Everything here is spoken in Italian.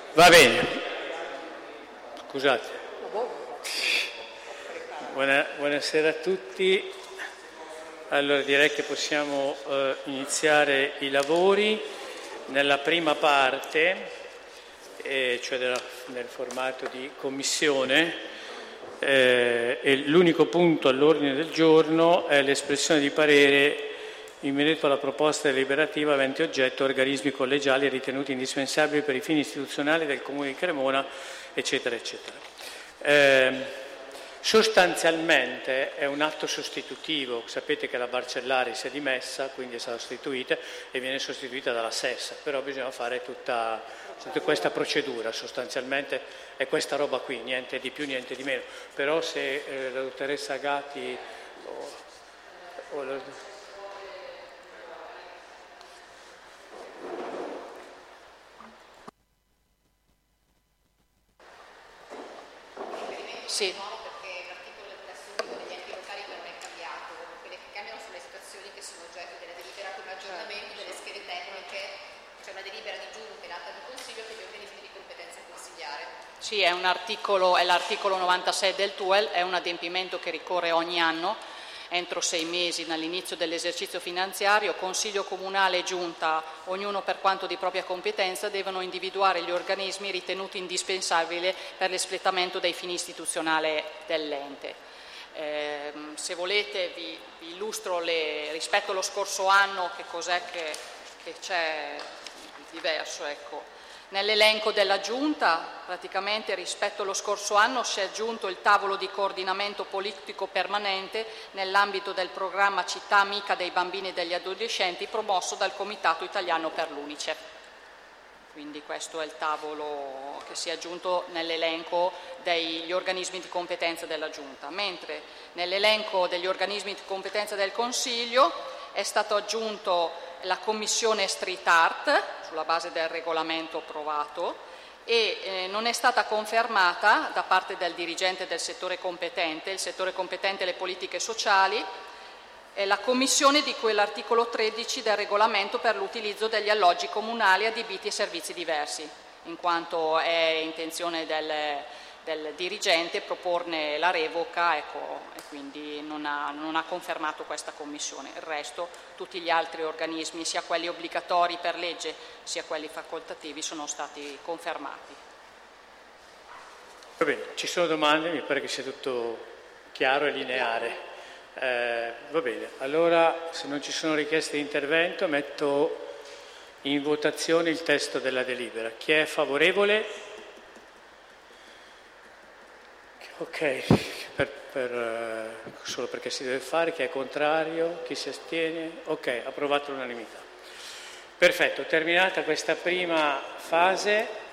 Va bene, scusate. Buonasera a tutti. Allora direi che possiamo iniziare i lavori. Nella prima parte, cioè nel formato di commissione, e l'unico punto all'ordine del giorno è l'espressione di parere in merito alla proposta deliberativa avente oggetto organismi collegiali ritenuti indispensabili per i fini istituzionali del Comune di Cremona, eccetera, eccetera. Sostanzialmente è un atto sostitutivo. Sapete che la Barcellari si è dimessa, quindi è stata sostituita e viene sostituita dalla Sessa, però bisogna fare tutta questa procedura. Sostanzialmente è questa roba qui, niente di più, niente di meno. Però se la dottoressa Gatti Sì. Perché l'articolo del testo unico degli enti locali non è cambiato, quelle che cambiano sono le situazioni che sono oggetto della delibera come aggiornamento delle schede tecniche, c'è una delibera di giunta e l'atto di consiglio per gli organismi di competenza consigliare. Sì, è l'articolo 96 del TUEL, è un adempimento che ricorre ogni anno, entro 6 mesi dall'inizio dell'esercizio finanziario. Consiglio comunale e giunta, ognuno per quanto di propria competenza, devono individuare gli organismi ritenuti indispensabili per l'espletamento dei fini istituzionali dell'ente. Se volete vi illustro rispetto allo scorso anno che cos'è che c'è di diverso, ecco. Nell'elenco della Giunta, praticamente rispetto allo scorso anno, si è aggiunto il tavolo di coordinamento politico permanente nell'ambito del programma Città Amica dei Bambini e degli Adolescenti promosso dal Comitato Italiano per l'Unicef. Quindi questo è il tavolo che si è aggiunto nell'elenco degli organismi di competenza della Giunta, mentre nell'elenco degli organismi di competenza del Consiglio è stato aggiunto la Commissione Street Art sulla base del regolamento approvato e non è stata confermata da parte del dirigente del settore competente, il settore competente alle politiche sociali, la commissione di cui è l'articolo 13 del regolamento per l'utilizzo degli alloggi comunali adibiti a servizi diversi, in quanto è intenzione del dirigente proporne la revoca, ecco, e quindi non ha confermato questa commissione. Il resto, tutti gli altri organismi, sia quelli obbligatori per legge sia quelli facoltativi, sono stati confermati. Va bene, ci sono domande? Mi pare che sia tutto chiaro e lineare. Va bene, allora se non ci sono richieste di intervento metto in votazione il testo della delibera. Chi è favorevole? Ok, solo perché si deve fare. Chi è contrario? Chi si astiene? Ok, approvato all'unanimità. Perfetto, terminata questa prima fase.